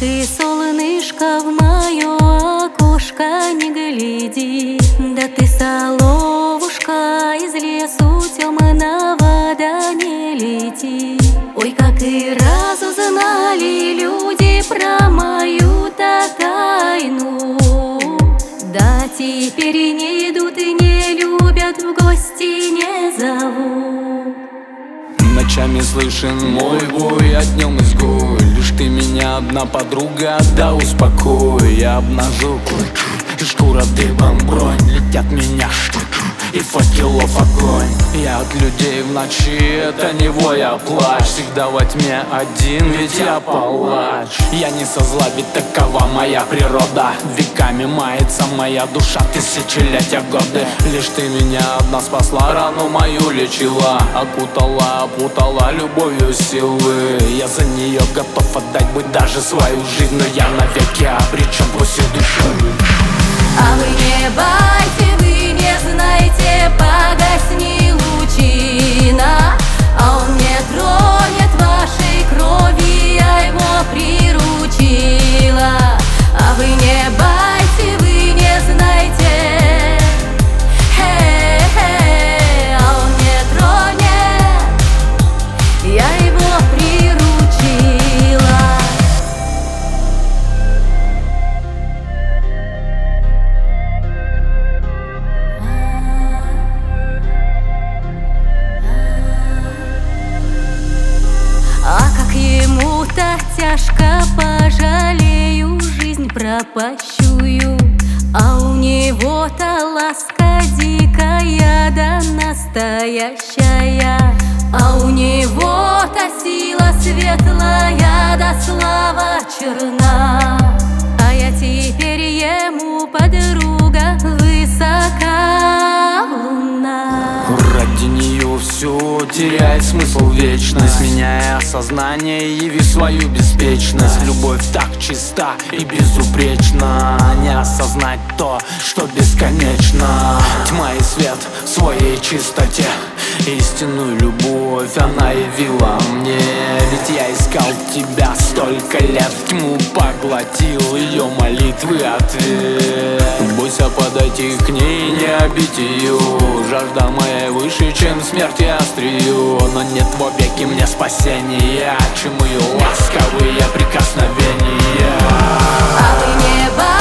ты, солнышко, в мое окошко не гляди, да ты, соловушка, из лесу темного, да не лети. Ой, как и разузнали люди про мою-то тайну, да теперь не идут и не любят, в гости не зовут. Ночами слышен мой бой, а днем изгой. Лишь ты меня одна подруга, да успокой. Я обнажу кожу, шкура дыбом, бронь. Летят меня штуки и факелов огонь. Я от людей в ночи, это не вой, а плач. Всегда во тьме один, ведь я палач. Я не со зла, ведь такова моя природа. Веками мается моя душа, тысячелетия годы. Лишь ты меня одна спасла, рану мою лечила, окутала, опутала любовью силы. Я за нее готов отдать, быть даже свою жизнь, но я навеки обречен после души. А вы не байте, вы не знаете, погасни лучина, а он не тронет вашей крови, я его приручила. А вы не байте, вы не знаете, а он не тронет, я его приручила. А как ему-то тяжко, пожалею жизнь пропащую, а у него-то ласка дикая да настоящая, а у него-то сила светлая да слава черна. А я теперь ему подруга, высока луна. Ради нее все теряет смысл, вечность, меняя сознание, яви свою беспечность. Любовь так чиста и безупречна, не осознать то, что бесконечно. Тьма и свет в своей чистоте, истинную любовь она явила мне. Ведь я искал тебя столько лет, тьму поглотил ее молитвы ответ. Бойся подойти к ней, не обидь ее, жажда моя выше, чем смерть и острию. Но нет вовеки мне спасения, чему ее ласковые прикосновения. А вы не